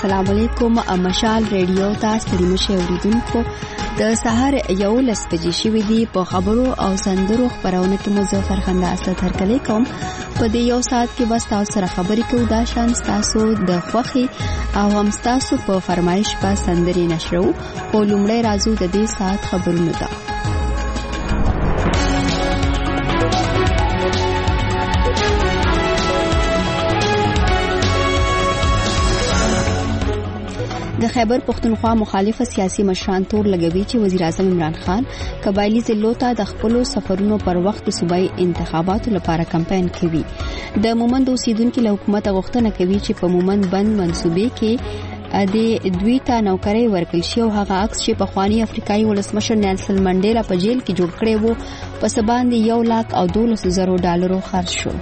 السلام علیکم. مشال ریډیو تاسو ته مشه اوریدونکو د سحر 11 بجې شوې دي. په خبرو او سندرو خبرونه کې مظفر خندا اسد هرکلی کوم. په دې یو ساعت کې بس تاسو سره خبرې کوو. دا شان تاسو د خوخي او هم تاسو په فرمایش په سندري نشرو. په لومړی راځو د دې ساعت خبرونه ته. د خیبر پختونخوا مخالفه سیاسي مشران تور لګوي چې وزیر اعظم عمران خان قبایلی ضلعو ته د خپل سفرونو پر وخت صوبایي انتخاباتو لپاره کمپاین کوي. د مومند اوسیدونکو له حکومت غوښتنه کوي چې په مومند بند منصوبې کې د دوی ته نوکري ورکړل شي او هغه عکس چې په خواني افریقایي ولسمشر نیلسن منډیلا په جیل کې جوړ کړی وو په سبان دی $1,12,000 خرج شو.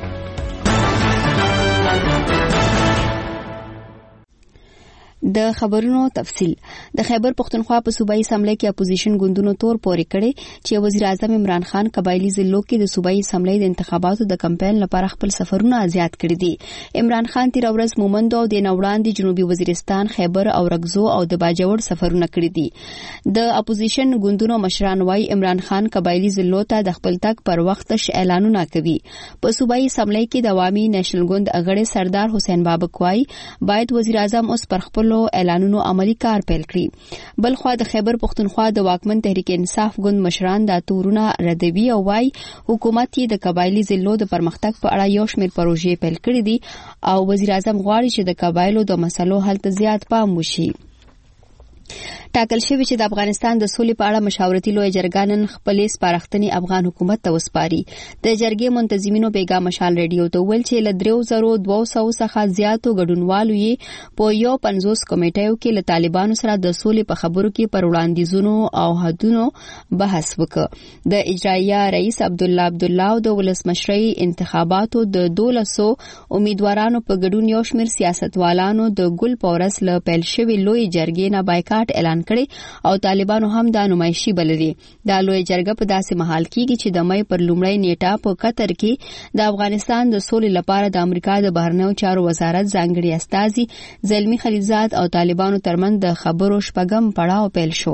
د خبرونو تفصيل. د خیبر پختونخوا په صوبایي اسمبلی کې اپوزیشن ګوندونو تور پورې کړي چې وزیر اعظم عمران خان قبایلی ضلعو کې د صوبایي اسمبلی د انتخاباتو د کمپاین لپاره خپل سفرونه زیات کړي دي. عمران خان تیر ورځ مومند او د نوړاندې جنوبي وزیرستان خیبر او رګزو او د باجوړ سفرونه کړي دي. د اپوزیشن ګوندونو مشران وايي عمران خان قبایلی ضلعو ته د خپل تګ پر وخت اعلانونه کوي. په صوبایي اسمبلی کې د عوامي نېشنل ګوند اغړې سردار حسین بابک وايي باید وزیر اعظم اوس پر خپل اعلانونو عملی کار پیل کړي. بلخوا د خیبر پختونخوا د واکمن تحریک انصاف ګوند مشران د تورونه ردوي او وايي حکومت یې د قبایلی ضلعو د پرمختګ په اړه یو شمېر پروژې پیل کړې دي او وزیر اعظم غواړي چې د قبایلو د مسلو حل ته زیات پام وشي. ټاکل شوی چې د افغانستان د سولې په اړه مشاورتي لوی جرګه نن خپلې سپارښتنې افغان حکومت ته وسپاري. د جرګې منتظمینو بیګا مشال ریډیو ته ویل چې له 3200 څخه زیاتو ګډونوالو یې په 50 کمیټو کې له طالبانو سره د سولې په خبرو کې پر وړاندیزونو او حدونو بحث وکړ. د اجرایه رئیس عبدالله او د ولسمشرۍ انتخاباتو د 1200 امیدوارانو په ګډون یو شمېر سیاستوالانو د ګل پورس له پیل شوی لوی جرګې نه بایکاټ اعلان کړي او طالبانو هم د نمایشي بللي. د لوی جرګه په داسې مهال کې چې د مې پر لومړی نیټه په قطر کې د افغانستان د سولې لپاره د امریکا د بهرنیو چارو وزارت ځانګړي استازي زلمی خلیلزاد او طالبانو ترمن د خبرو شپږم پړاو پیل شو.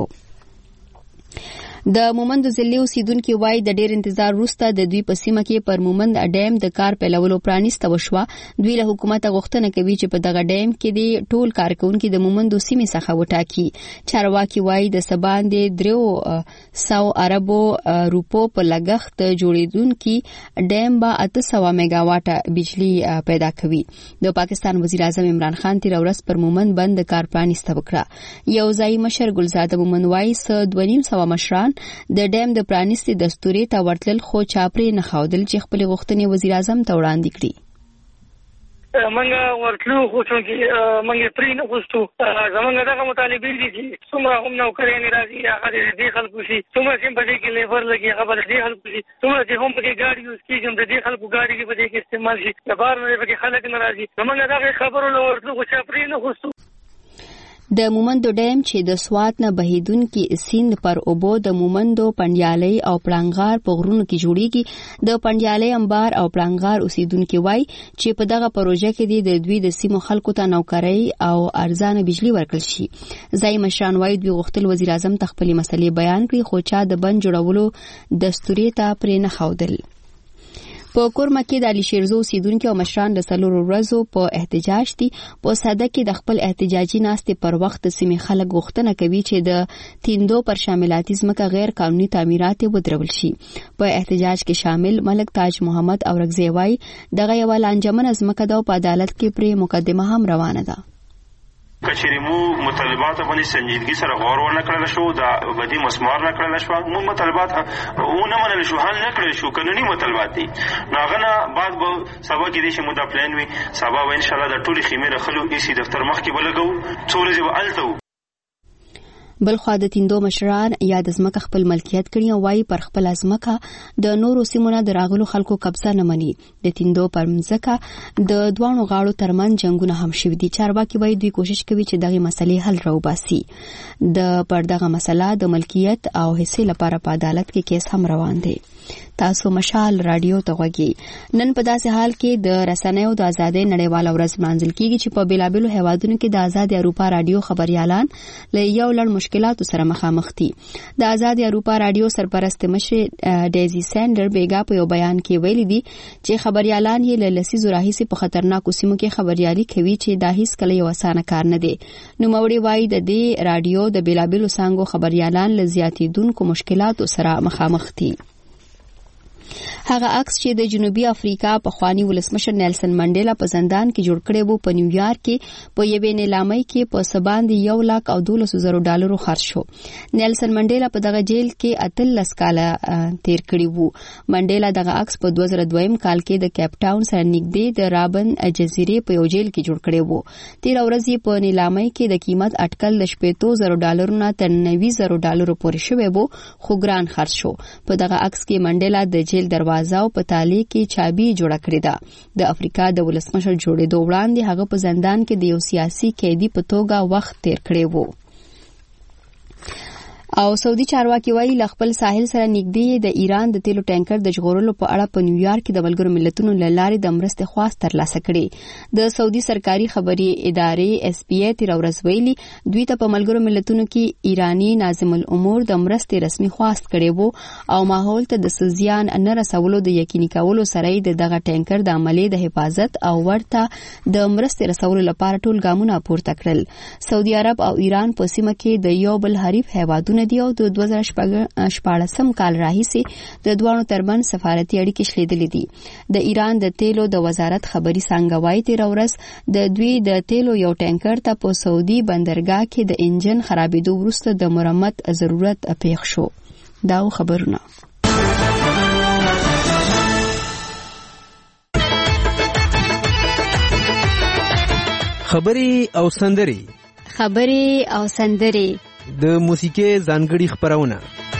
د مومند ضلع اوسیدونکو وايي د ډیر انتظار وروسته د دوی په سیمه کې پر مومند ډیم د کار پیلولو پرانیسته وشوه. دوی له حکومت غوښتنه کوي چې په دغه ډیم کې د ټول کارکونکو د مومند سیمې څخه وټاکي. چارواکي وايي د سبان د 300 اربو روپو په لګښت جوړیدونکي ډیم به 800 میگاواټه بجلی پیدا کوي. د پاکستان وزیر اعظم عمران خان تیر ورځ پر مومند بند د کار پرانیسته وکړه. یو ځای مشر ګلزاده مومند وايي 250 مشران د ډیم د پرانیستي دستوري ته ورتل خو چاپري نه خاودل چې خپل غوښتنې وزیر اعظم ته وړاندې کړي. منګه ورتلو خو چې منګه پرې نه غوښتو زمونږ دغه مطالبه دي چې څومره هم نوکري نه راځي هغه دې خلکو شي څومره چې په دې کې لیبر لګي هغه دې خلکو شي څومره چې هم په دې ګاډي یوز کیږي هم دې خلکو ګاډي کې په دې کې استعمال شي د بار نه په کې خلک نه راځي زمونږ دغه خبرو له ورتلو خو چاپري نه غوښتو. د مومندو ډیم چې د سوات نه بهیدونکي سیند پر اوبو د مومندو پنډیالۍ او پړانګار په غرونو کې جوړیږي. د پنډیالۍ انبار او پړانګار اوسیدونکو وای چې په دغه پروژه کې د دوی د سیمو خلکو ته نوکري او ارزانه بجلی ورکړل شي. ځای مشران وای دوی غوښتل وزیر اعظم ته خپل مسلې بیان کړي خو چا د بند جوړولو دستوري ته پرې نه خاودل. په کورمه کې د علي شیرزو اوسیدونکو او مشران د څلورو ورځو په احتجاج دي. په ساده کې د خپل احتجاجي ناستې پر وخت سیمې خلک غوښتنه کوي چې د تیندو پر شاملاتي ځمکه غیر قانوني تعمیرات ودرول شي. په احتجاج کې شامل ملک تاج محمد اورغزی وايي دغه یو لانجمنه ځمکه د په عدالت کې پر مقدمه هم روانه ده. کچېرې مو مطالبات باندې سنجیدګي سره غور ونه کړل شو دا بدی مسمار نه کړل شو مو مطالبات ونه منل شو حل نه کړل شو قانوني مطالبات دي ناغنه بعد به سبا کې دې شمو د پلان وي سبا ان شاء الله د ټولي خیمه رخلو ایسی دفتر مخ کې ولګو څورې به التو. بلخوا د تیندو مشران یا د ځمکه خپل ملکیت کړي او وايي پر خپل ځمکه د نورو سیمونو د راغلو خلکو قبضه نه مني. د تیندو پر ځمکه د دوانو غاړو ترمن جنگونه هم شوي دي. چارواکي وايي دوی کوشش کوي چې دغه مسلې حل راوباسي. د پر دغه مسله د ملکیت او حصې لپاره په عدالت کې کیس هم روان دی. تاسو مشال رادیو ته غوږی نن په داسې حال کې د رسنیو د ازادۍ نړیواله ورځ منځل کیږي چې په بیلابیلو هیوادونو کې د آزاد اروپا رادیو خبريالان له یو لړ مشکلاتو سره مخامخ دي. د آزاد اروپا رادیو سرپرست مشر ډیزي سینډر بیګا په یو بیان کې ویلي دي چې خبريالان یې له لسیزو راهیسې په خطرناکو سیمو کې خبريالي کوي چې دا هیڅ کله یو اسانه کار نه دی. نوموړي وایي د دې رادیو د بیلابیلو څانګو خبريالان له زیاتېدونکو مشکلاتو سره مخامخ دي. هغه عکس چې د جنوبي افریقا پخوانی ولسمشر نیلسن منډیلا په زندان کې جوړ کړی وو په نیویارک کې په یوې نیلامۍ کې په سباندې $1,12,000 خرج شو. نیلسن منډیلا په دغه جیل کې 18 کاله تیر کړی وو. منډیلا دغه عکس په 2002 کال کې د کیپ ټاون سره نږدې د رابن جزیرې په یو جیل کې جوړ کړی وو. تیر ورځ یې په نیلامۍ کې د قیمت اټکل د $70,000 نه تر $90,000 پورې شوی وو خو ګران خرج شو. په دغه عکس کې منډیلا د جیل دروازه او په تالي کې چابي جوړه کړې ده. د افریقا د ولسمشر جوړېدو وړاندې هغه په زندان کې د یو سیاسي قیدي په توګه وخت تیر کړی وو. او سعودي چارواکي وایي له خپل ساحل سره نږدې د ایران د تیلو ټانکر د ژغورلو په اړه په نیویارک کې د ملګرو ملتونو له لارې د مرستې خواست ترلاسه کړي. د سعودي سرکاري خبري ادارې SPA تیر ورځ ویلي دوی ته په ملګرو ملتونو کې ایرانی ناظم الامور د مرستې رسمي خواست کړي وو او ماحول ته د سزيان نه رسولو د یقیني کولو سره د دغه ټانکر د عملې د حفاظت او ورته د مرستې رسولو لپاره ټول ګامونه پورته کړل. سعودي عرب او ایران په سیمه کې د یو بل حریف هیوادونو دی او د 2014 کال راهیسې د دوانو ترمن سفارتي اړیکې شلیدلې دي. د ایران د تیلو د وزارت خبري څنګه وایي تیر ورځ د دوی د تیلو یو ټانکر ته په سعودي بندرګاه کې د انجن خرابېدو وروسته د مرمت ضرورت پیښ شو. دا خبرونه خبري او سندري د موسیقي ځانګړي خبرونه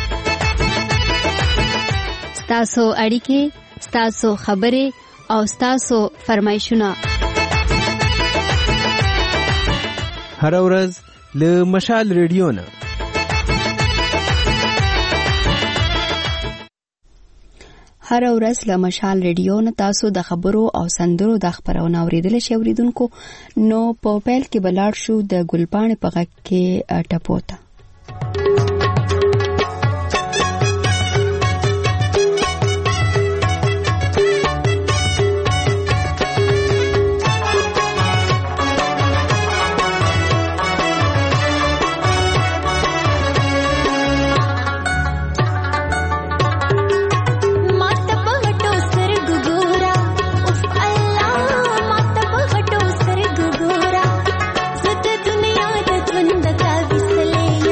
ستاسو اړیکې ستاسو خبري او ستاسو فرمایشونه هر ورځ له مشال ریډیو نه هر ورځ له مشال ریډیو نه تاسو د خبرو او سندرو د خبرونه اوریدل شئ. اوریدونکو نو په پیل کې بلاړ شو د ګلپاڼې په غږ کې ټپوته. दुनिया द ध्वंद का विसले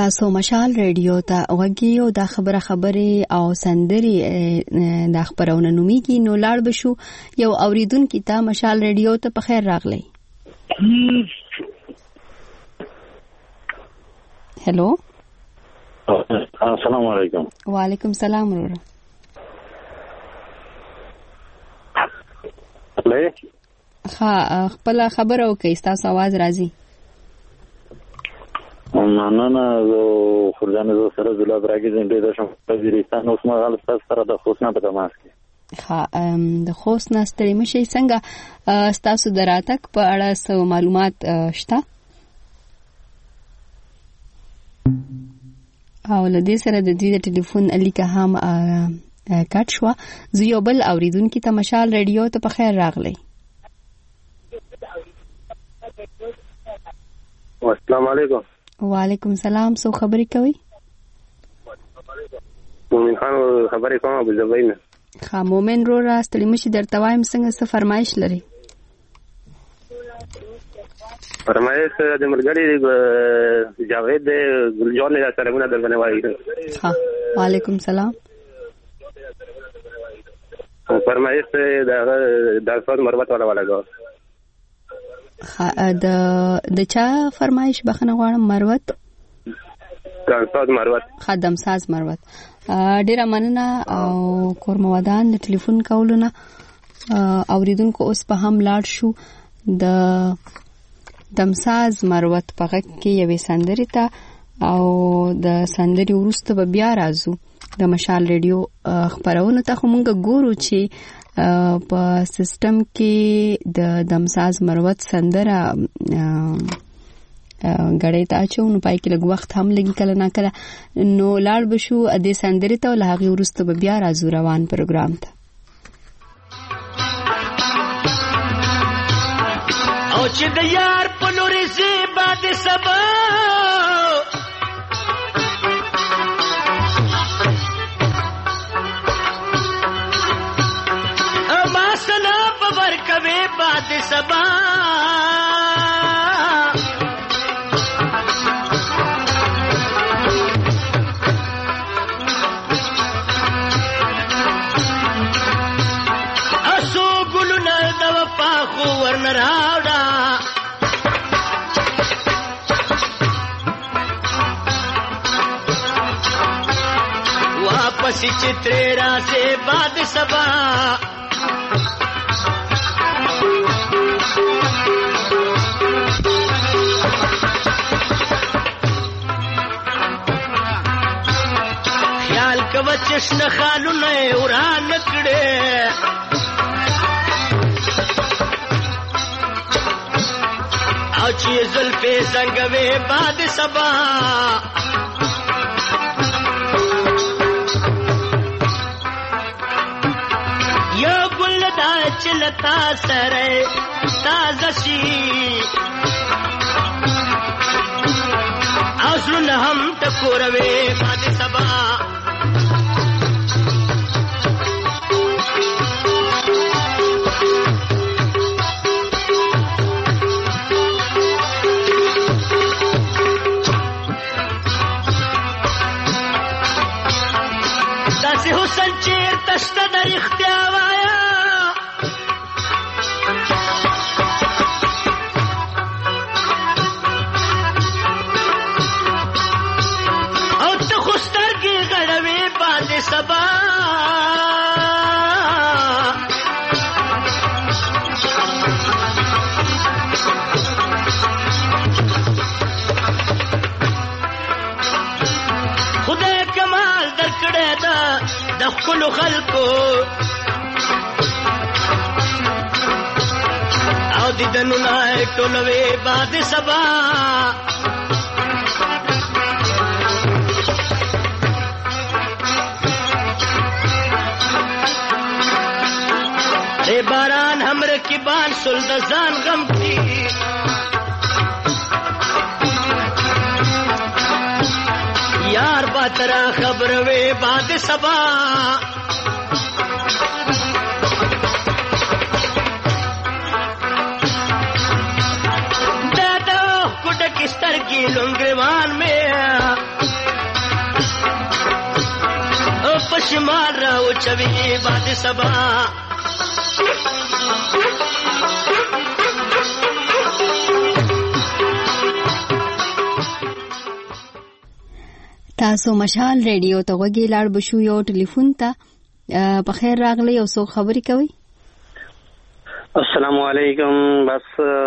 تاسو مشال ریډیو ته وګیو دا خبره او سندري دا خبرونه نوميږي نو لاړ بشو یو اوریدونکو ته مشال ریډیو ته په خیر راغلی. هلو السلام علیکم. وعلیکم السلام ورور. خپل خبره وکي تاسو आवाज راځي. نه زه خورجان زه سره زلا برګی زنده د شم وزیرستان اوس ما غل سره د خوشنه په تماس کې. د خوشنه ستړي مشي څنګه تاسو دراتک په اړه سو معلومات شته؟ او لدې سره د دې ټلیفون الیکه هم کټ شو. زه یو بل اوریدونکو ته مشال ریډیو ته په خیر راغلی. السلام علیکم. وعلیکم السلام. سو خبرې کوي؟ مومن خان خبرې کوم ابو زبین. مومن رو راستلی مشي درته وایم څنګه څه فرمایش لري؟ فرمایش د ملګری جاوید ګلجان له سلامونه درنه وایي. وعلیکم السلام. فرمایش د استاد مروت والا د چا فرمایش بخنه غواړم؟ مروت استاد مروت خدم ساز مروت. ډیره مننه او کورمودان د ټلیفون کولونه. اوریدونکو اوس په هم لاړ شو د دمساز مروت په غږ کې یوې سندرې ته او د سندرې وروسته به بیا راځو د مشال ریډیو خبرونه ته. خو مونږ ګورو چې په سیستم کې د دمساز مروت سندره غړې ته اچو نو پای کې لږ وخت هم لګي کله نه کله نو لاړ بشو د سندرې ته له هغه وروسته به بیا راځو روان پروګرام ته. او چې د یار په لوري زیبا د سبا اما سنا په ورکوي باد سبا اسو ګلونه د وفا خو ورنراوډا वापसी चित्रेरा से बाद सबा ख्याल कव चश्न खालू नए उड़ान नकड़े अच्छी जुल्फे संगवे बाद सबा चलता सरे ताजशी आसुन हम टकोरवे बाद सबा दस हुसन चेर तश्ता दर इख्तियावाया सबा खुदा कमाल दरकड़े दा दखल खलको आओ दिदनु नाय टोलवे बाद सबा बारान हमरे की बान सुल्दजान गम की यार बातरा खबर वे बाद सबा दादा कुट किस्तर की लुंगवान में خیال راو چوي باد سبا تاسو مشال ریډیو ته وګی لاړ بشو یو ټلیفون ته په خیر راغلی او څو خبرې کوي. السلام علیکم. بس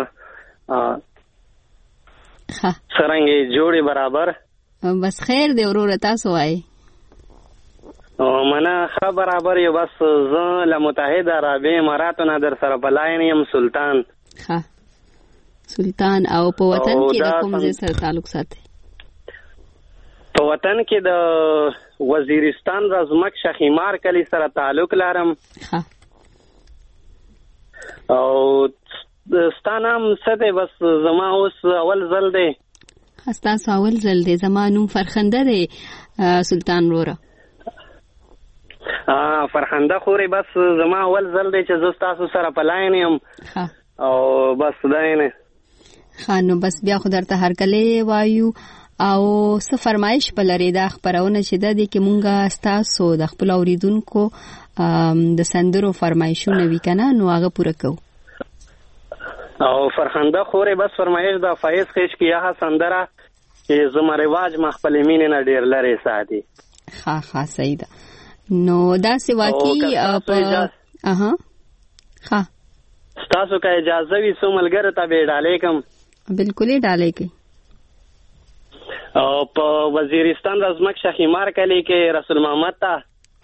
سرنګي جوړي برابر. بس خیر دی ورور تاسو وای. او منا خبر برابر یو. بس زه له متحده عرب اماراتو نه در سره بلاین یم سلطان. ها سلطان او په وطن کې د کوم ځای سره تعلق ساتي؟ په وطن کې د وزیرستان رزمک شخیمار کلی سره تعلق لرم. ها او ستانم سده بس زما اوس اول ځل دی. تاسو اول ځل دی. زما نوم فرخنده دی سلطان وروره. فرخنده خوري. بس زما اول ځل دی چې زه تاسو سره په لاین یم. او بس دا نه خانو بس بیا خو درته هر کله وایو او څه فرمایش په لري دا خبرونه چې د دې کې مونږه تاسو د خپل اوریدونکو د سندرو فرمایشونه وکنا نو هغه پوره کو. او فرخنده خوري بس فرمایش د فایز خېش کې یا سندره چې زما رواج مخبل مين نه ډیر لري ساتي. ها صحیح ده. نو دا سی واقعي په ها تاسو کا اجازه وي سو ملګر ته به ډالې کوم. بالکل ډالې کوي. او په وزیرستان رزمک شخیمار کلی کې رسول محمد ته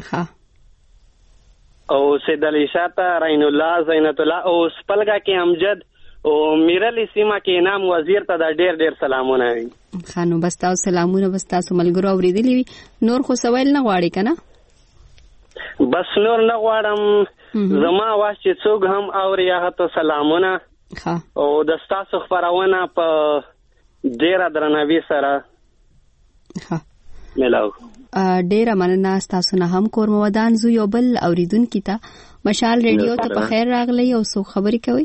او سید علی شاه ته رین الله زینت الله او سپلګه کې امجد او میرلی سیما کې انعام وزیر ته دا ډیر ډیر سلامونه وي. خانو بس تاسو سلامونه بس تاسو ملګرو اوریدلی وي. نور خو سوال نه غواړي کنه؟ بس نور نه غواړم. زما واش چې څوک هم اوري هغه ته سلامونه. او د تاسو خبرونه په ډیر درناوي سره ملاو. ډیره مننه تاسو نه هم کور مودان زو یو بل اوریدونکو ته مشال ریډیو ته په خیر راغلی او څو خبرې کوي.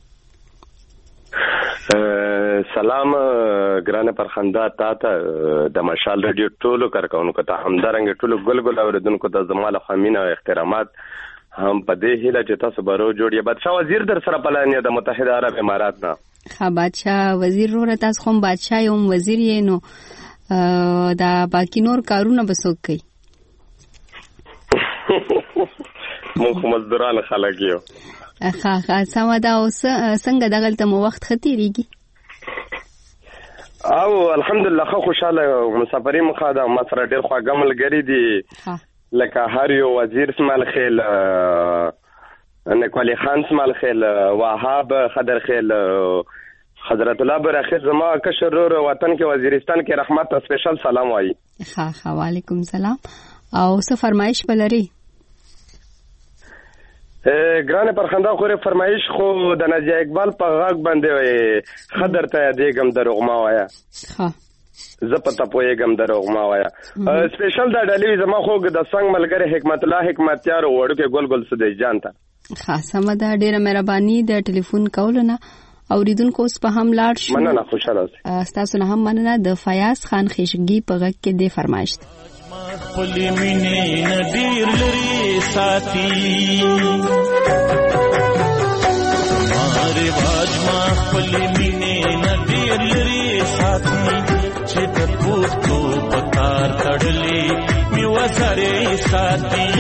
سلام ګرانه پرخنده تا ته د مشال ریډیو ټولو کارکونکو ته همدارنګ ټولو ګلګل اوریدونکو ته زماله خامینه او احترامات هم په دې هیله چې تاسو برو جوړی. بادشاہ وزیر در سره پلان د متحده عرب امارات نه. ها بادشاہ وزیر رو تاسو هم بادشاہ یم وزیر یې نو دا باقی نور کارونه بسوک کوي. مونږ مزدوران خلک یو. سم دا اوس څنګه دغلته مو وخت ختیریږي؟ او الحمدلله خوشاله مسافرې مخه دا ما سره ډېر خواږه ملګري دي لکه هر یو وزیر اسماعیل خیل نکوالی خان اسماعیل خیل وهاب خضر خیل حضرت الله برخه زما کشر رو وطن کې وزیرستان کې رحمت سپیشل سلام وایي. ها وعلیکم سلام. او څه فرمایش بلري؟ ګرانه پرخنده خو فرمایش خو د نجیب اقبال په غاګ باندې خضر ته دیګم دروغ ما وایا. زه پته پوهېږم دروغ ما وایا. سپیشل دا ډالې زما خو د څنګه ملګری حکمت الله حکمتیار وړو کې ګل سدی جان ته. سم ده. ډیره مهرباني د ټلیفون کولونه اوریدونکو اوس په هم لاړ شو. مننه خوشاله اوسئ. تاسو نه هم مننه. د فیاض خان خېشګي په غږ کې د فرمایش خپل مینې ندیر لري ساتي ماره باج ما خپل مینې ندیر لري ساتي چې د پوښتو پکار تړلې می وسره ساتي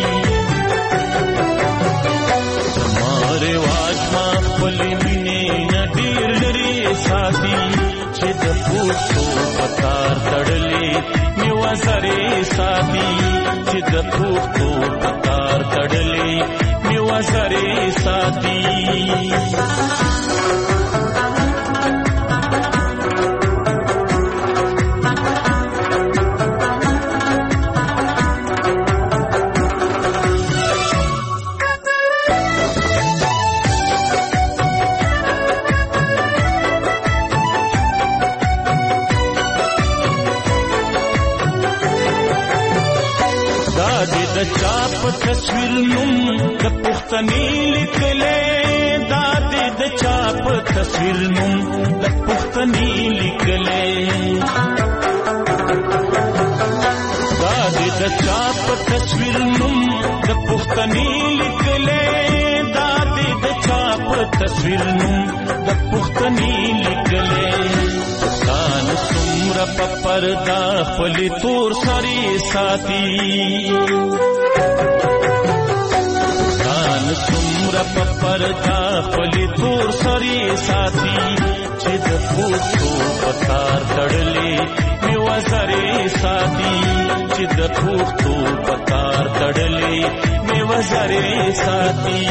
ماره باج ما خپل مینې ندیر لري ساتي چې د پوښتو پکار تړلې سره ساتي چې د پوښتو پکار تړلې میو سره ساتي. د چاپ تصویر نوم د پښتني لیکلې دا د چاپ تصویر نوم د پښتني لیکلې دا د چاپ په تصویر نوم د پښتني لیکلې دا دې د چا په تصویر نوم د پښتني لیکلې ځان څومره په پردا خپل تور سری ساتي ځان څومره په پردا خپل تور سری ساتي چې د پښتو په کار تړلې می وزرې ساتي چې د پښتو په کار تړلې می وزرې ساتي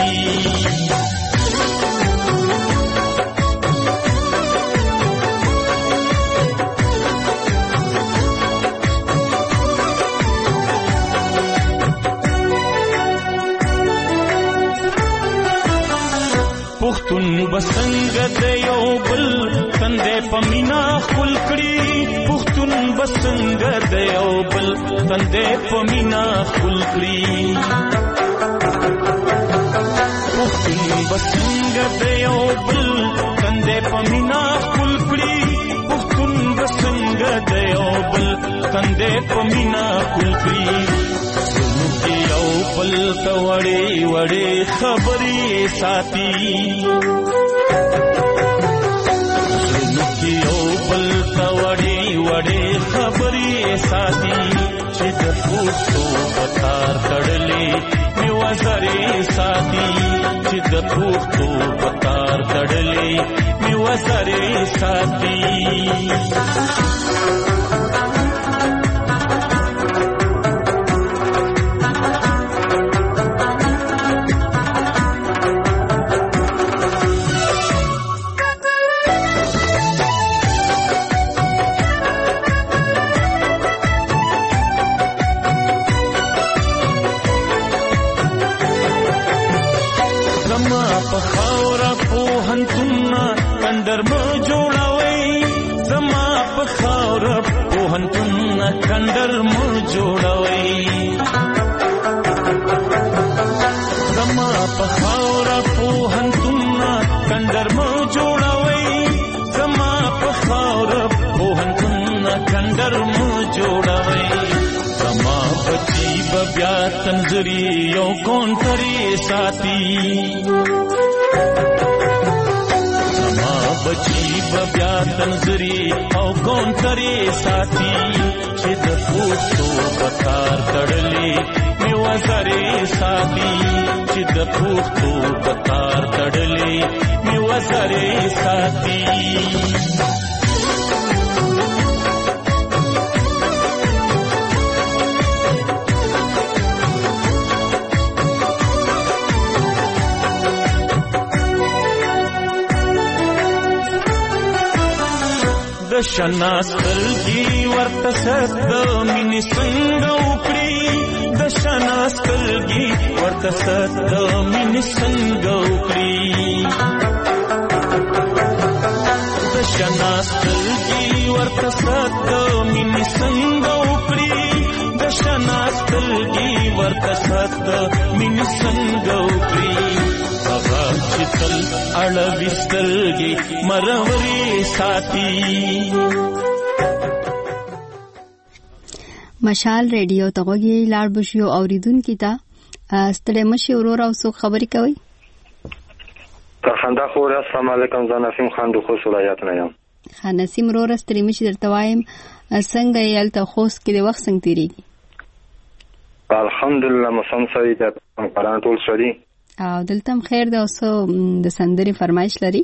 پښتون بسنګ د یو بل تندې پمینا خپل کړي پښتون بسنګ د یو بل تندې پمینا خپل کړي پښتون بسنګ د یو بل تندې پمینا خپل کړي پښتون بسنګ د یو بل تندې پمینا خپل کړي بل تا وړې وړې خبرې ساتي یو بل تا وړې وړې خبرې ساتي چې د پښتو په کار تړلې می وزرې ساتي چې د پښتو په کار تړلې می وزرې ساتي کندر مو جوړوي زما په خاور پوهنتون کندر مو جوړوي زما په خاور پوهنتون کندر مو جوړوي زما بچي بیا تنظری یو کونتري ساتي زما بچي بیا تنظری او کونتري ساتي چې د پښتو په کار تړلې می وزرې ساتي چې د پښتو په کار تړلې می وزرې ساتي شناستلګي ورته ست مینې څنګه وکړي د شناستلګي ورته ست مینې څنګه وکړي د شناستلګي ورته ست مینې څنګه وکړي د شناستلګي ورته ست مینې څنګه وکړي هغه چې تل اړوي سترګې مرورې ساتي مشال ریډیو ته غوږی لاړ بشو اوریدونکو ته ستړي مشي ورور او څوک خبرې کوي خندا خور السلام علیکم زه نسیم خان د خوست ولایت نه یم نسیم ورور ستړي مشي درته وایم څنګه یې الته خوست کې د وخت څنګه تیریږي الحمدلله موسم صحیح ده قرآن ټول شری او دلته خیر ده اوسه د سندري فرمایش لري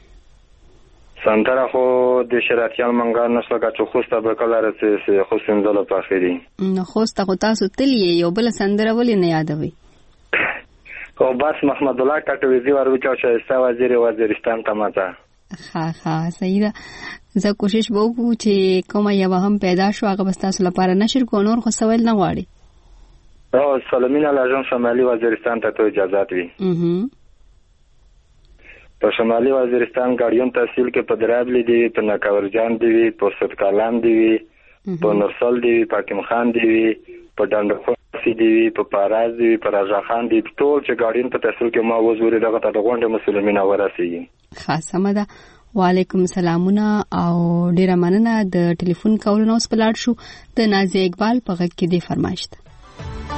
سندره خو د شراتیان منګا نشله چې خوسته به کله رسې خوستن زله پاخري نو خوسته خو تاسو تلې یو بل سندره ولې نه یادوي او بس محمد الله کټویزی ورچو چې وزیر وزیرستان ته ماته ها صحیح ده زه کوشش وکړم چې کومه یو هم پیدا شو هغه بس تاسو لپاره نشر کو نور خو سوال نه غواړي او سلامین لاجن شمالي وزیرستان ته اجازه وي په شمالي وزیرستان ګاډیون تحصیل کې په درابلی دی په نکاورجان دی په ستکالام دی په نورسل دی په حکیم خان دی په ډنډخوسی دی په پاراز دی په راجا خان دی ټول چې ګاډیون په تحصیل کې ما وزوري دغه ته غونډه مسلمانین ورسیږي خاصه مده وعلیکم سلامونه او ډیره مننه د ټلیفون کولونو اوس پلاړ شو د نازي اقبال په غږ کې دی فرمایشت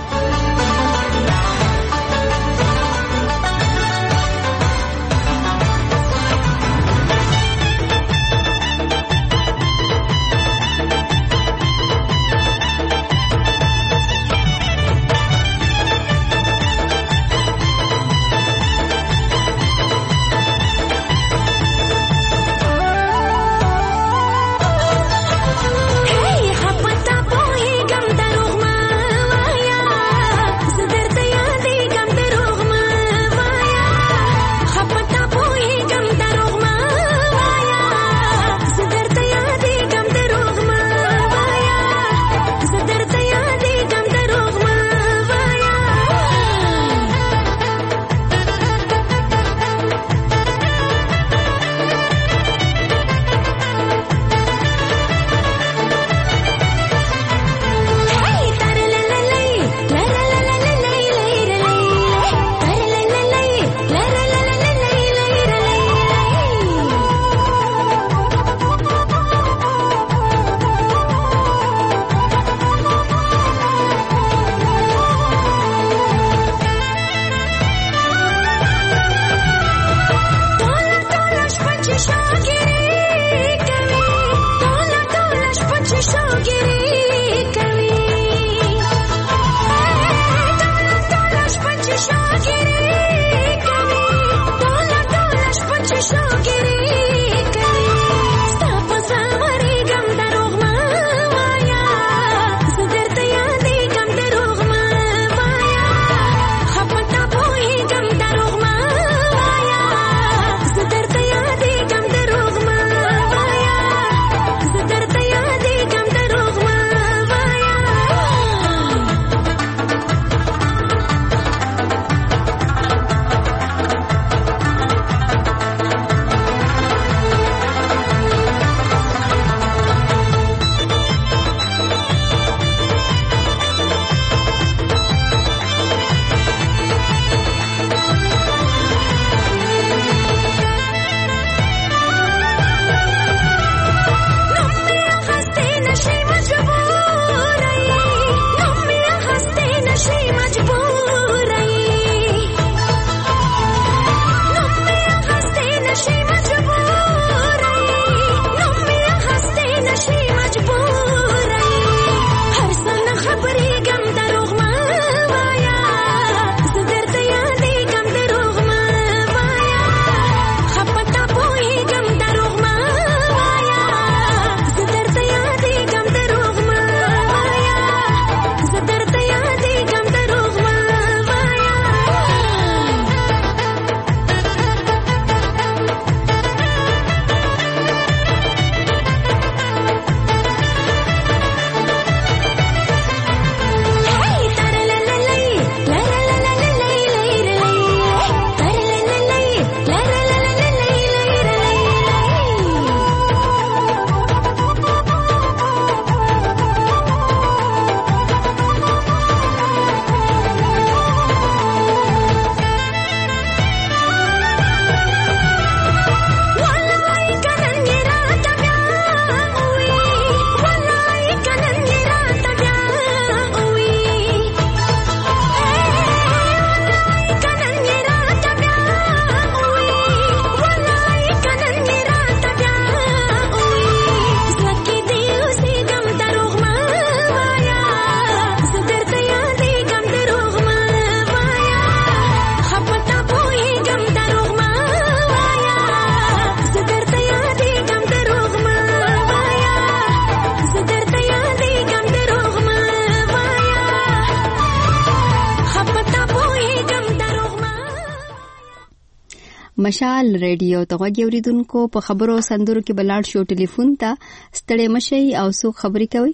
مشال ریډیو ته غوږی اوریدونکو په خبرو سندرو کې بلاړ شو ټلیفون ته ستړي مشي او څوک خبرې کوي.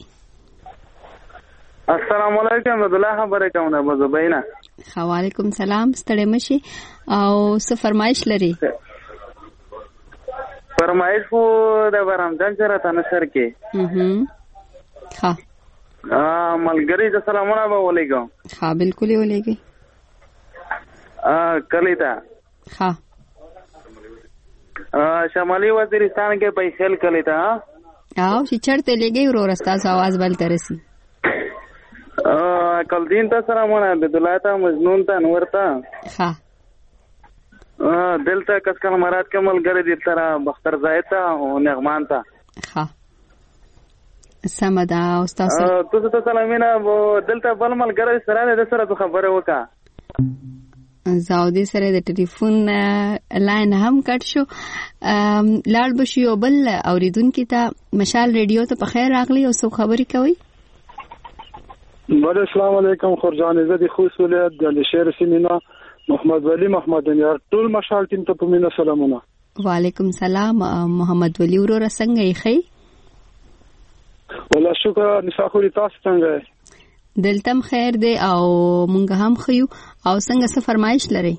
السلام علیکم عبد الله خبرې کوم نه بزبینا. وعلیکم سلام ستړي مشي او څه فرمایش لري؟ فرمایش خو د برامجان سره تنشر کې ها ملګری د سلامونه به ولېګم. ها بالکل ولېګي کلیتا ها شمالي وزیرستان کې پیسل کلیتا او چې چرته لګي ورستا आवाज بل ترسي کل دین ته سلامونه عبدالله ته مجنون ته انور ته ها دلته کسکن مراد کمل ګره دي تر بختر زاید ته او نغمان ته ها سمدا استاد تاسو ته سلامونه دلته بل مل ګره سره د سره خبره وکا زاودي سره د ټلیفون لاین هم کټ شو. لاړ بشي او بل اوریدونکو ته مشال ریډیو ته په خیر راغلی او څو خبرې کوي. بله السلام علیکم خورجان عزت خوست ولایت د شهر سیمینا محمد ولی محمد یار ټول مشال ټیم ته په مینا سلامونه. وعلیکم سلام محمد ولی ورور څنګه یې خی؟ والله شکر نساخوري تاسو څنګه دلتم خیر دی او مونږ هم خيو او څنګه څه فرمایش لري؟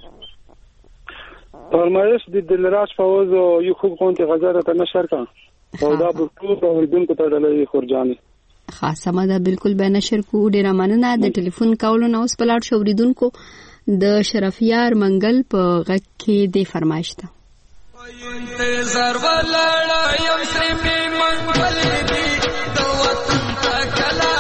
فرمایش د دلراج فوز او یو خوب کونته غزاره ته نشر کا او دا ټول اوریدونکو ته ډلې خورجاني خاصه مده بالکل به نشر کو. ډیره مننه د ټلیفون کولو نو اوس پلاټ شو اوریدونکو د شرفیار منګل په غږ کې د فرمایش ته انتظار ولاړ یم سری می منګل دی د وطن تکلا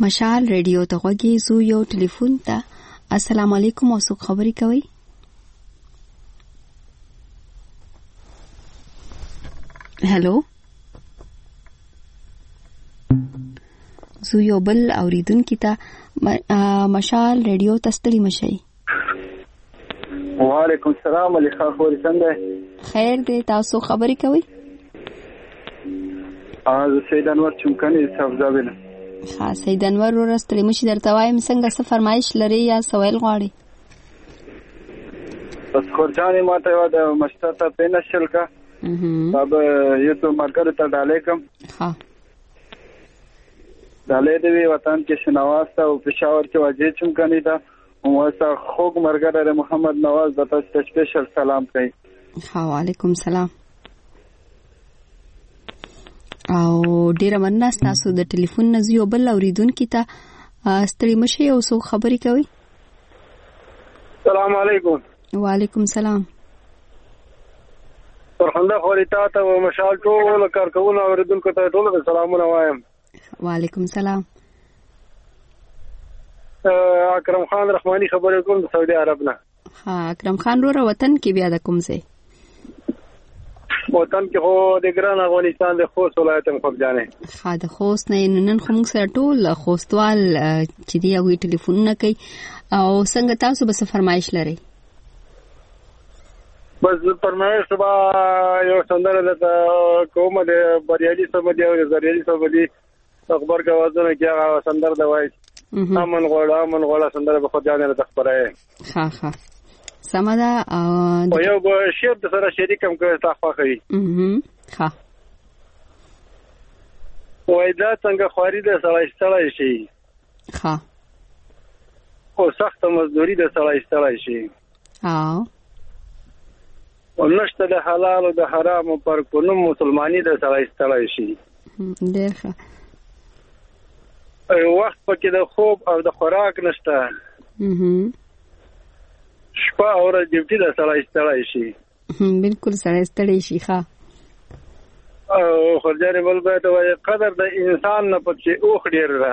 مشال ریډیو ته غوږی زو یو ټلیفون ته. السلام علیکم، اوسو خبرې کوي؟ هلو، زو یو بل اوریدونکو ته مشال ریډیو ته ستړي مشي. وعلیکم السلام، علي خان خوري څنګه؟ خیر دی، تاسو خبرې کوي؟ سید انور چمکني صاحبزاده. ها سید انور ورستړي مشي درته وایم، څنګه څه فرمایش لري یا سوال غواړي؟ بس خورجانې ماته یو د مشتاته پینشل کا باب یو تو مرکز ته ډالې کم. ها ډالې دی وطن کې شنواز ته او پېښور کې واجب چمکني دا واسه خوګ مرګره محمد نواز د تاسو سپیشل سلام کوي. ها وعلیکم سلام. او ډیره مننه تاسو د ټلیفون نزیو بل اوریدونکو ته ستړي مشي او سو خبرې کوي. السلام علیکم. وعلیکم سلام. پرخنده خوريتا ته مشال ټول کارکونه اوریدونکو ته ټول سلامونه وایم. وعلیکم سلام. اکرم خان رحمانی خبرې کوم د سعودي عرب نه. ها اکرم خان رو وطن کې بیا د کوم ځای؟ وطن کې هو د ګران افغانستان د خوست ولایت مخبجانه. ها د خوست نه نن خو موږ سره ټول خوستوال چې دی یو ټلیفون نه کوي. او څنګه تاسو به فرمایش لري؟ بس فرمایش با یو سندره د کومه د بریالي سمدي او زریالي سمدي خبر غوازونه کې هغه سندره د وای امن غوړه سندره به خو ځانه د خبره. ها ها سمدا او یو شعر د سره شریکم کوي تاسو خوښوي. ها وای دا څنګه خواري د سړی شي. ها او سخت مزدوري د سړی شي. او نشته د حلال او د حرام پر کوم مسلمانی د سړی شي. ډېر ښه. وخت پکې د خوب او د خوراک نشته. شپه او ورځ ډیوټي د سړی شي. بالکل ستړی شي. ښه او خرجانې بل به ته وایي قدر د انسان نه پکې اوخ ډېر ده.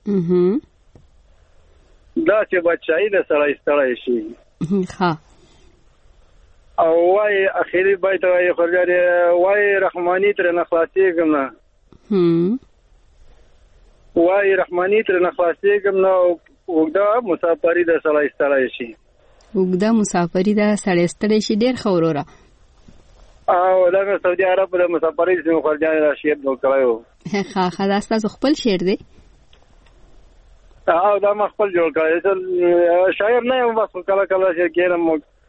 دا چې بچای د سړی شي. ښه او وای اخیری بیت وای خرجانې وای رحمانی تر نه خلاصېږم نه. وای رحمانی تر نه خلاصېږم نه. وګدا مسافری د سړی شي. وګدا مسافری د سړی شي. ډېر خوروره. او دا سعودي عرب د مسافری د خرجانې را شعر نو کړو. ښه خلاص تاسو خپل شعر دی؟ او دا ما خپل جوړ کړی. شاعر نه یم، بس کله شعر کېنم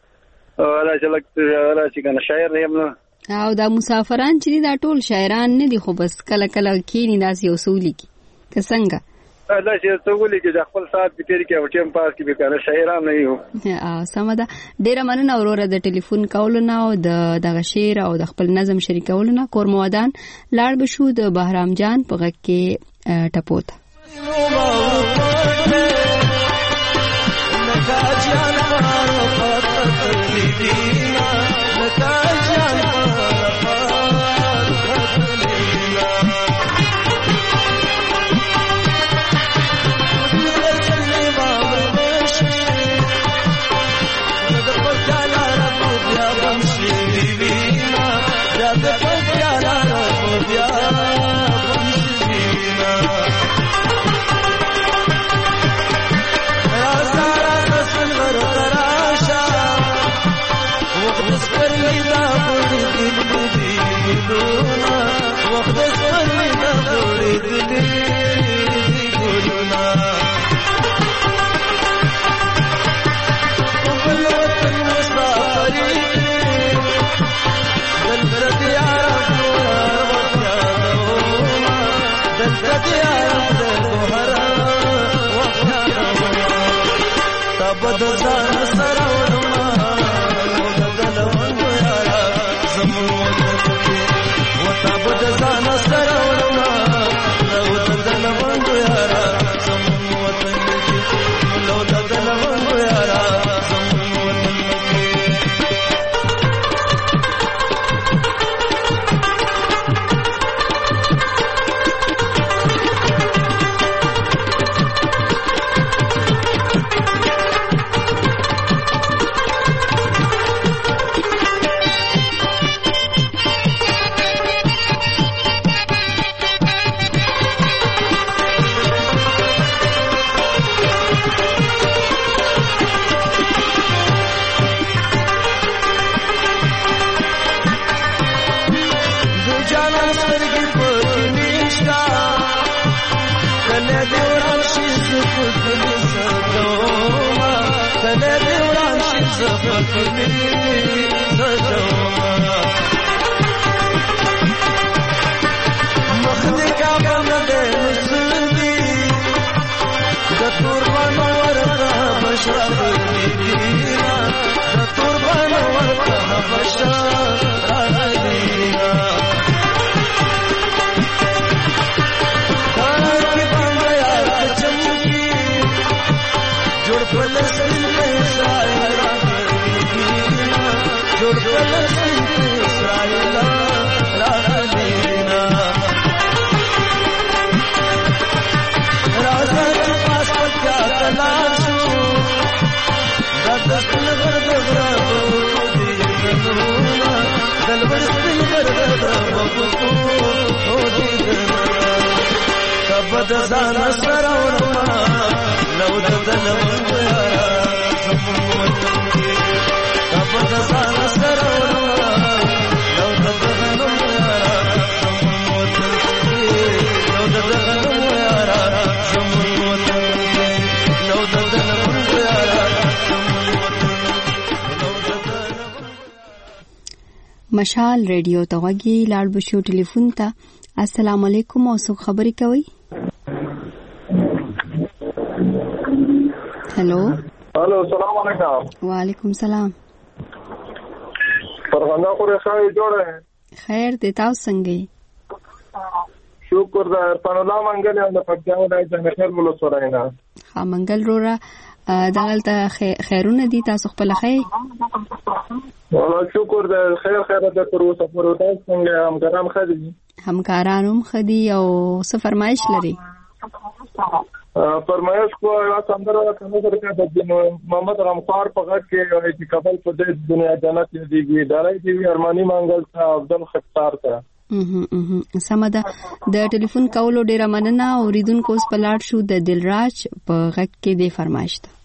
راځي کنه شاعر یم نه. او دا مسافران چې دا ټول شاعران نه دي، خو بس کله کېنی داس یو سولي کی که څنګه دا چې سولي کې د خپل سات په تیر کې او ټیم پاس کې به کنه شاعران نه یو. سمدا ډیره مننه وروره د ټلیفون کول نه او د شعر او د خپل نظم شریکول نه. کور مودان لاړ بشو د بهرام جان په غږ کې ټپوته. سکینې سجوما مخ دې کعبه نه ده نسلدي د قربانو ورته بشر دینا د قربانو ورته بشر دینا کاکی باندې یار چمکی جوړ فلسطین میں اسرائیل دینا جوړ فلسطین میں اسرائیل دینا راځه چې پاس پکیا تلاشو دستل غرد غرابو دینا دلبرستل غرد غرابو دینا کبد ځان سره ورما لو ددل منګرا سموت کبد ځان سره ورما لو ددل منګرا سموت لو ددل منګرا سموت لو ددل منګرا مشال ریډیو توغي لاړ بشو ټلیفون ته السلام علیکم او څوک خبرې کوي هلو السلام علیکم وعلیکم السلام فرغانه خوري خای جوړه خیر دې تاسو څنګه شکر دا په الله منګل او د پټاو دای څنګه خیر بوله سوراینا ها منګل رورا دغلته خیرونه دي تاسو خپل خی والله شکر دا خیر د پروسه پروتاس څنګه همکاران خدي همکارانم خدي او څه فرمایش لري فرمایش کو سندره کنه سره د محمد غمخوار په غږ کې چې کابل په دې دنیا جنت دیږي دارای دی ارمانی مانګل ته افضل خطار ته سمده د ټلیفون کولو ډیره مننه اوریدونکو اوس په لاړ شو د دلراج په غږ کې د فرمایش ته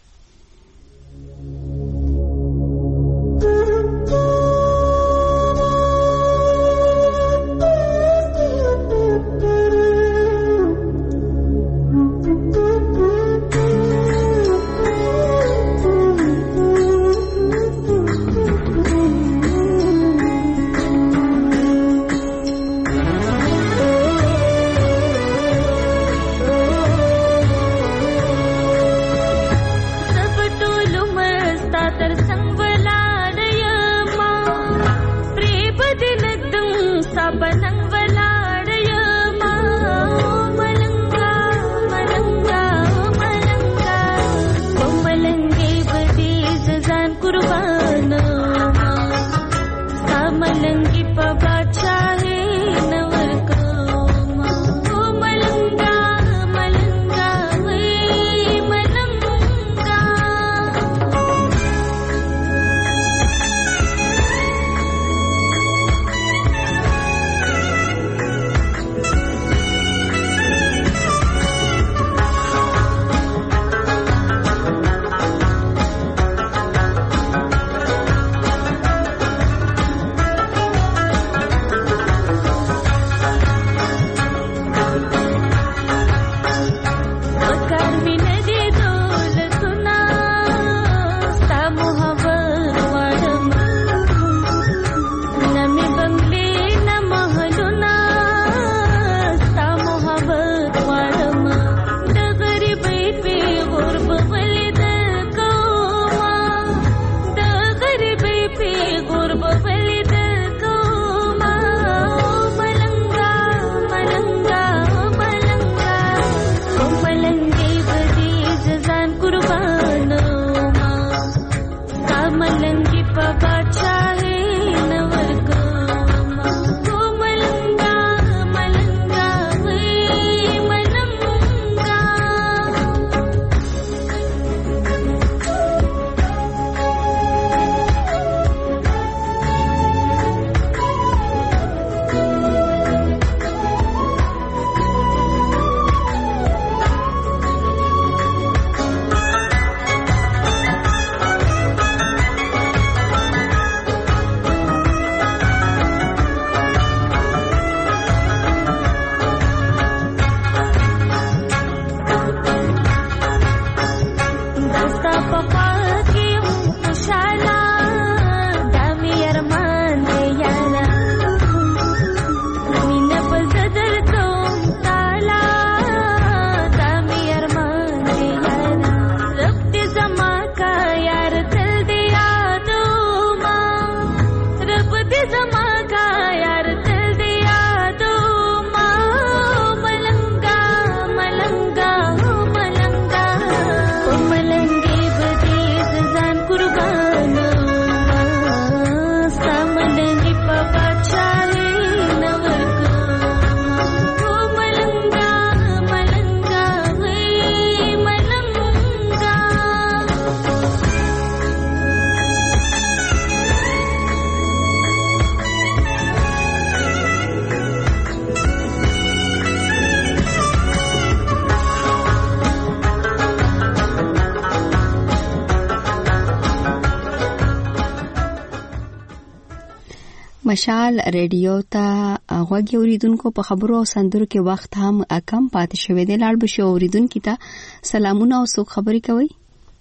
مشال ریډیو ته غوږی اوریدونکو په خبرو او سندرو کې وخت هم کم پاتې شوی دی. لاړ بشو اوریدونکو ته سلامونه او څوک خبرې کوي.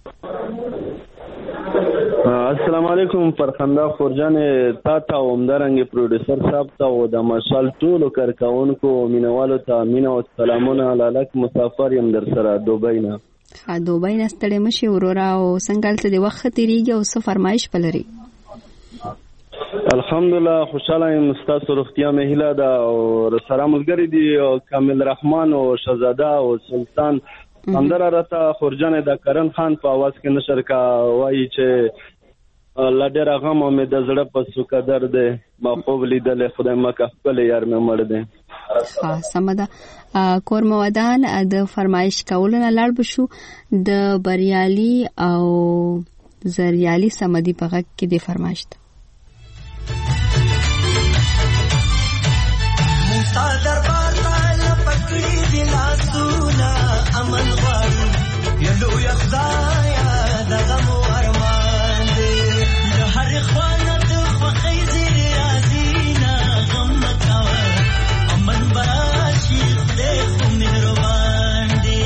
السلام علیکم فرخنده خورجان تا ته عمدارنګ پروډوسر صاحب ته او د مشال ټولو کارکونکو مینوالو ته مینه او سلامونه. لاله مسافر يم در سره دوبۍ نه. دوبۍ نه ستړي مشي ورورا او څنګه ته د وخت تیریږي او څه فرمایش پلري؟ الحمدلله خوشاله یم. ستاسو روغتیا مې هیله ده او سره ملګری دي کامل رحمان او شهزاده او سلطان همدار راته خورجان د کرن خان په आवाज کې نشر کا وایي چې لډر غم مې د زړه په سوکدر ده ما خوب لیدل خدای مکه خپل یار مې مړ ده. سمده کور مودان د فرمایش کولونه لاړ بشو د بریالي او زریالي سمدي په غږ کې د فرمایش ته دربار ته پکړې دي لاسونه امن غواړي یلو یخدایا دغه مو ارمان دي د هر خوانه د خوخې زیر ازینا غم مکاوه امن براشي خدای خو مهربان دي.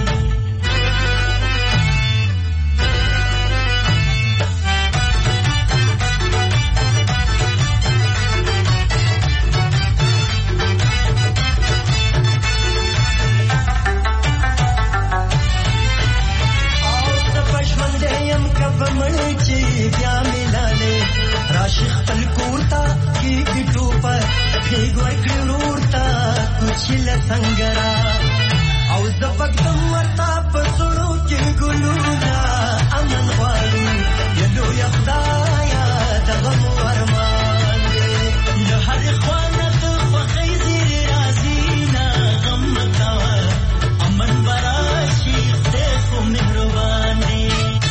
بیا ملاله راشي خپل کوړتا کې ګټو پر پیګوي کړورتا کوچل څنګرا او د پګم ورتا پسړو کې ګلونا امن غواړي یلو یخدایا دغه ورمان له هر خوانه د خوخې زیر رازینا غم تا امن براشي خدای خو مهربان دی.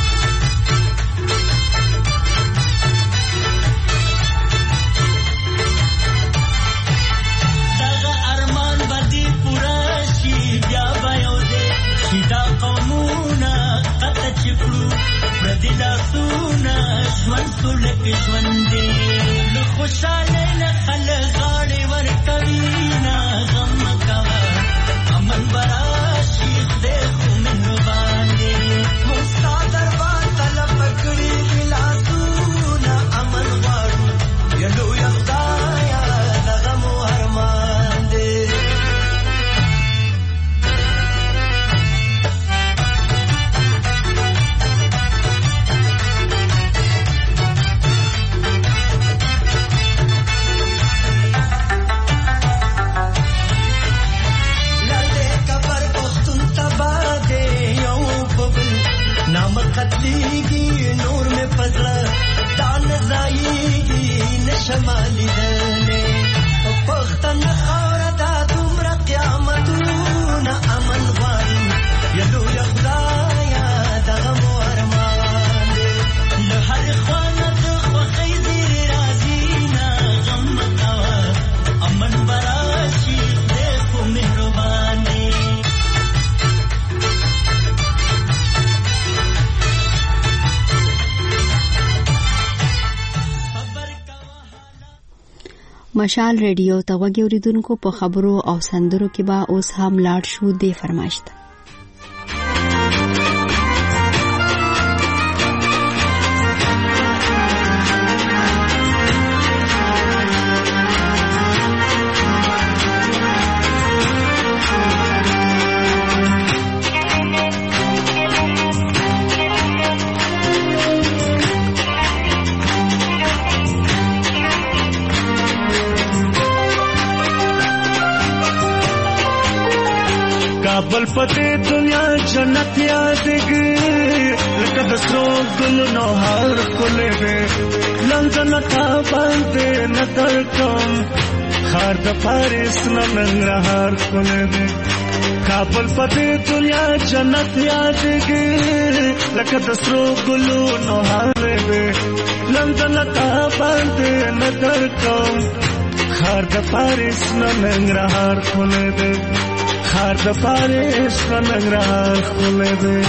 دلاسونه ژوند سولک ژوند دی له خوشاله نه خلک غاړې ورکوي نه غم مکوه امن براشي خدای خو مهربان دی. موږ ستا دربار ته پکړې دي لاسونه امن غواړو یلو یخدایا دغه مو ارمان دی. قتلیږي نور میں پزړه دان ځایږي نشمالي دلې پختن خاور دا دومره قیامتونه امن غواړي یلو یخدایا دغه مو ارمان له هر خوانه د خوخې زیر رازینا غم مکوه امن براشي خدای خو مهربان دی. مشال ریډیو ته غوږی اوریدونکو په خبرو او سندرو کې به اوس هم لاړ شو د فرمایش ته. بل پته دنیا جنت یادګي لکه د سرو ګلونو هر کولې لنځنه تا باندې نظر کوم خار د فارس ننګرهار کولې کابل پته دنیا جنت یادګي لکه د سرو ګلونو هر لنځنه تا باندې نظر کوم خار د فارس ننګرهار کولې خار د فارس ننګرهار کولې دې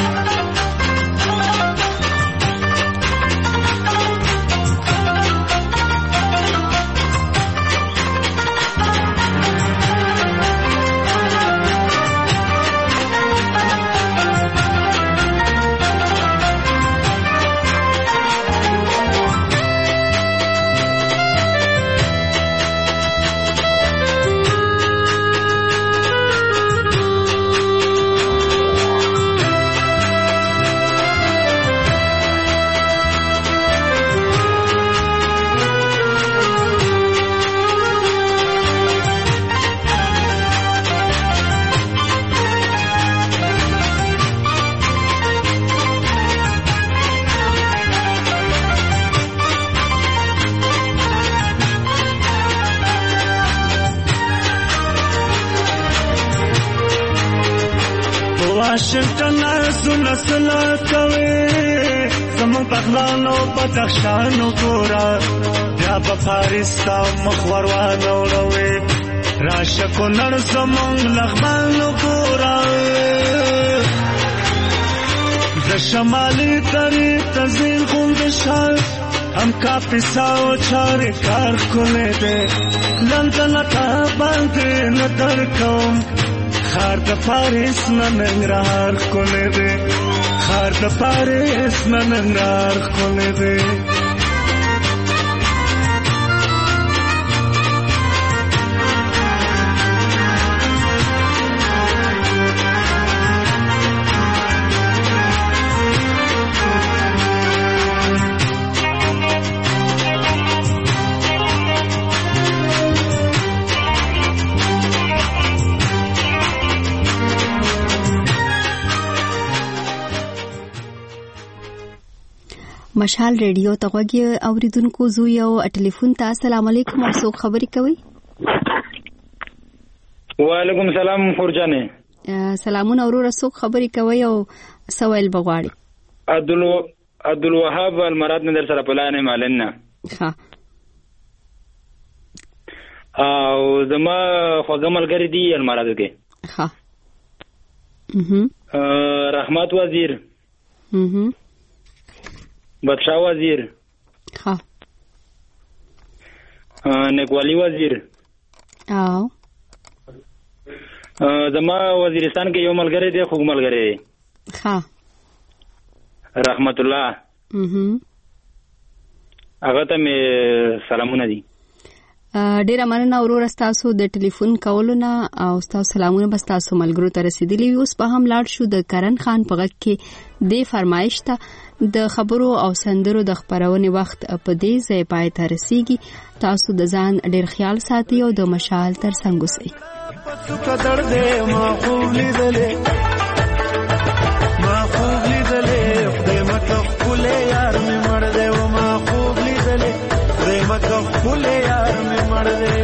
واشنگټن زونه سلا کوي زمون بغلانو بدخشانو ګورا بیا په پاریس تا مخور وانه وړوي راشه کونړ زمون لغمانو ګورا د شمالي تری تزین غوند شال هم کاپیساو چارې کار کولې ده لندن تا باندې نظر کوم خار د پاریس ننګرهار کولې ده خار د پاریس ننګرهار کولې ده مشال ریډیو ته غوږی اوریدونکو زو یو ټلیفون ته السلام علیکم او څوک خبرې کوي وعلیکم السلام خورجانې سلامونه اورور څوک خبرې کوي او سوال بغواړي عبدالوهاب المراد نظر سره پلان مالنا ها او زما خوږه ملګری دی المراد کې ها رحمت وزیر بدشاه وزیر ها نیکوالی وزیر او زما وزیرستان کې یو ملګری دی خوږ ملګری دی ها رحمت الله هغه ته مې سلامونه دي ډیره مننه اورور تاسو د ټلیفون کولو نه او تاسو سلامونه بس تاسو ملګرو ته رسیدلی اوس په هم لاړ شو د کرن خان په غږ کې د فرمایش ته د خبرو او سندرو د خبرونې وخت په دې ځای پای ته رسیږي تاسو د ځان ډیر خیال ساتي او د مشال تر څنګ اوسئ خپله یار مې مړ دی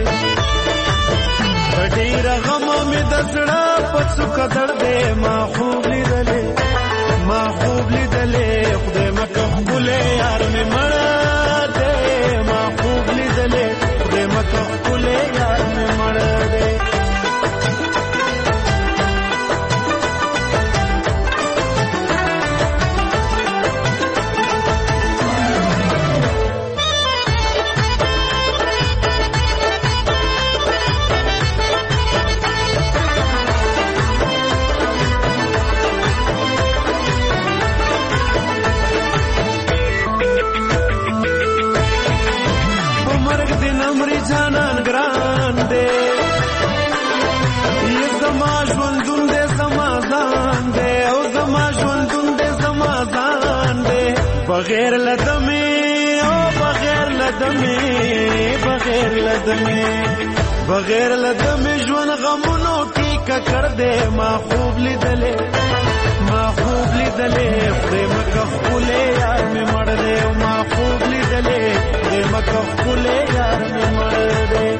ډېر غم مې د زړه په څوکه درد دی ما خوب لیدلې خدای مکه خپله یار مې مړ دی ما خوب لیدلې خدای مکه خپله یار مې مړ دی جانان ګران دې یې زما ژوندون دې زما ځان دې او زما ژوندون دې زما ځان دې بغیر لدمه او بغیر لدمه ژوند غمونو کې ککړ دې ما خوب لیدلې خدای مکه خپله یار مې مړ دې ما خوب لیدلې خدای مکه خپله یار مې مړ دې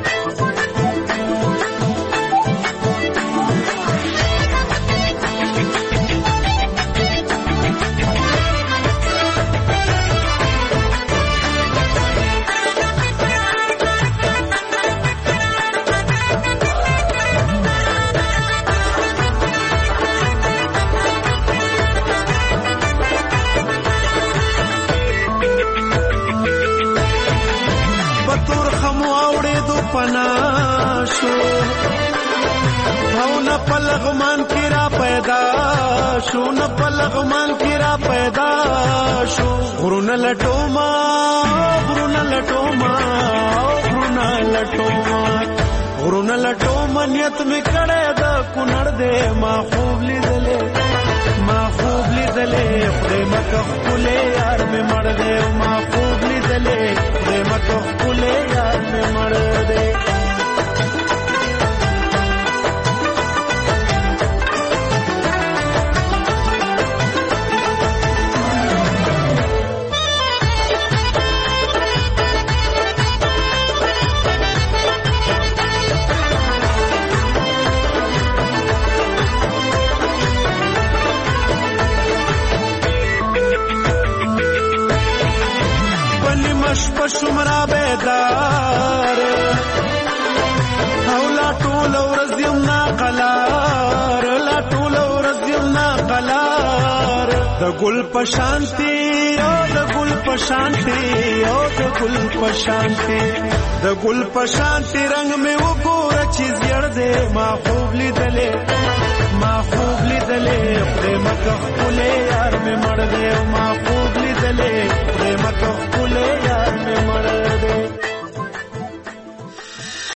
پناشو او نه پلغمان کی را پیدا شو غرونه لټوما نیت می کړه د کونړ دې ما خوب لیدلې خدای مکه خپله یار مې مړ دې ما خوب لیدلې خدای مکه خپله یار مې مړ دې د ګل پشانتی او د ګل پشانتی او د ګل پشانتی د ګل پشانتی رنگ مې وګوره چې زیړ دې ما خوب لیدلې پرېم کخپلې یار مې مړ دې ما خوب لیدلې پرېم کخپلې یار مې مړ دې